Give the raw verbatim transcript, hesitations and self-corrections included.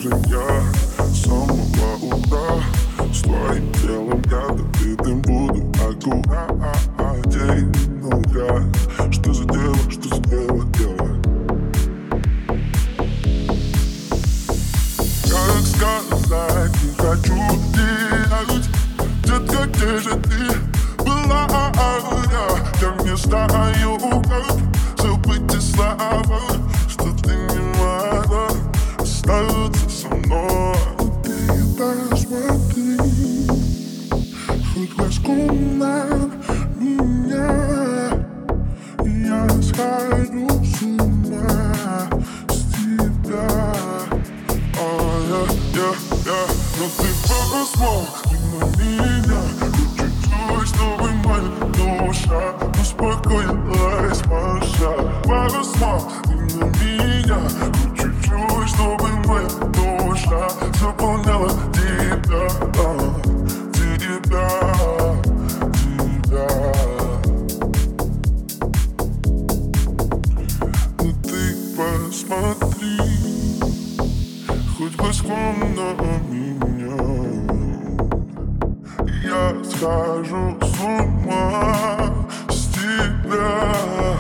же я с самого утра с твоим телом я допитым буду аккуратен. Что за дело, что за дело делает? Как сказать, не хочу терять. Детка, где же ты была? Я не знаю, как забыть те слова, что ты не могла остаться со мной. Ты посмотри, хоть глазком на меня, я схожу с ума с тебя. Я, я, но ты посмотри на меня, хоть чуть-чуть, чтобы моя душа успокоилась, Маша. Посмотри на меня, хоть чуть-чуть, чтобы моя душа заполняла тебя, тебя, тебя. Но ты посмотри, хоть глазком на меня, я схожу с ума с тебя.